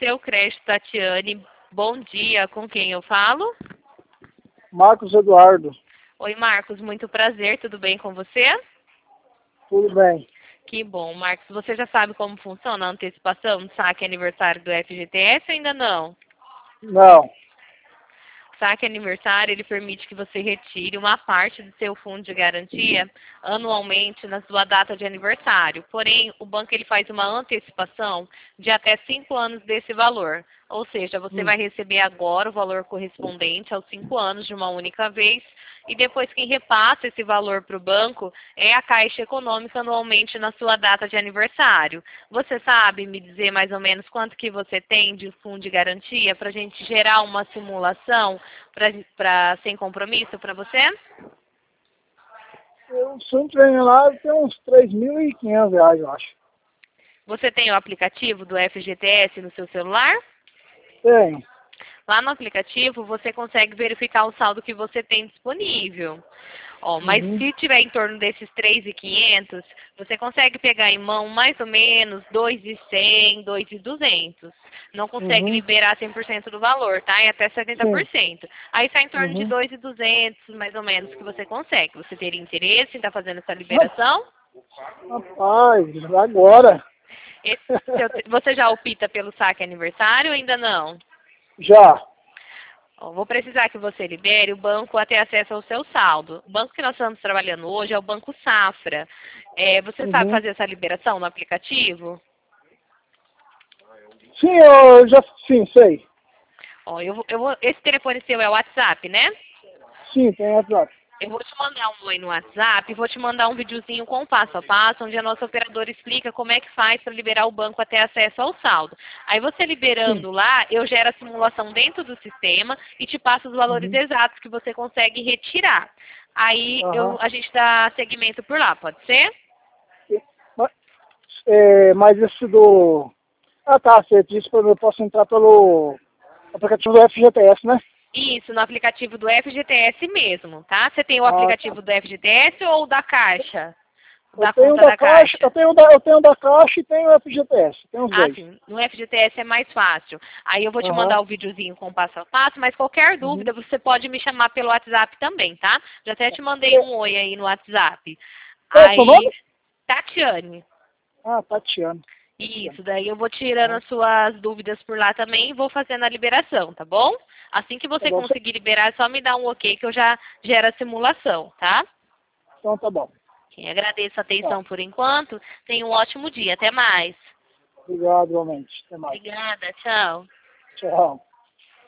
Seu Crédito, Tatiane. Bom dia, com quem eu falo? Marcos Eduardo. Oi, Marcos, muito prazer, tudo bem com você? Tudo bem. Que bom, Marcos. Você já sabe como funciona a antecipação do saque aniversário do FGTS ou ainda não? Não. O saque aniversário, ele permite que você retire uma parte do seu fundo de garantia anualmente na sua data de aniversário. Porém, o banco ele faz uma antecipação de até 5 anos desse valor. Ou seja, você vai receber agora o valor correspondente aos 5 anos de uma única vez e depois quem repassa esse valor para o banco é a Caixa Econômica anualmente na sua data de aniversário. Você sabe me dizer mais ou menos quanto que você tem de fundo de garantia para a gente gerar uma simulação sem compromisso para você? Eu sempre venho lá, tem uns R$ 3.500, eu acho. Você tem o aplicativo do FGTS no seu celular? Tem. Lá no aplicativo você consegue verificar o saldo que você tem disponível. Ó, mas se tiver em torno desses 3.500, você consegue pegar em mão mais ou menos 2.100, 2.200. Não consegue liberar 100% do valor, tá? É até 70%. Aí sai em torno de 2.200, mais ou menos, que você consegue. Você teria interesse em estar fazendo essa liberação? Rapaz, agora. Você já opta pelo saque aniversário ou ainda não? Já. Vou precisar que você libere o banco a ter acesso ao seu saldo. O banco que nós estamos trabalhando hoje é o Banco Safra. Você sabe fazer essa liberação no aplicativo? Sim, eu já. Sim, sei. Esse telefone seu é o WhatsApp, né? Sim, tem WhatsApp. Eu vou te mandar um oi no WhatsApp e vou te mandar um videozinho com o passo a passo, onde a nossa operadora explica como é que faz para liberar o banco a ter acesso ao saldo. Aí você liberando lá, eu gero a simulação dentro do sistema e te passo os valores exatos que você consegue retirar. Aí a gente dá seguimento por lá, pode ser? Mas esse do... Ah, tá, você disse que eu posso entrar pelo aplicativo do FGTS, né? Isso, no aplicativo do FGTS mesmo, tá? Você tem o aplicativo do FGTS ou da Caixa? Da conta da Caixa? Eu tenho da Caixa e tenho o FGTS. Tem os dois. Sim. No FGTS é mais fácil. Aí eu vou te mandar o videozinho com o passo a passo, mas qualquer dúvida você pode me chamar pelo WhatsApp também, tá? Já até te mandei um oi aí no WhatsApp. Qual é o seu nome? Tatiane. Ah, Tatiane. Isso, daí eu vou tirando as suas dúvidas por lá também e vou fazendo a liberação, tá bom? Assim que você conseguir liberar, é só me dar um ok que eu já gero a simulação, tá? Então tá bom. Agradeço a atenção por enquanto. Tenha um ótimo dia. Até mais. Obrigado, igualmente. Até mais. Obrigada. Tchau. Tchau.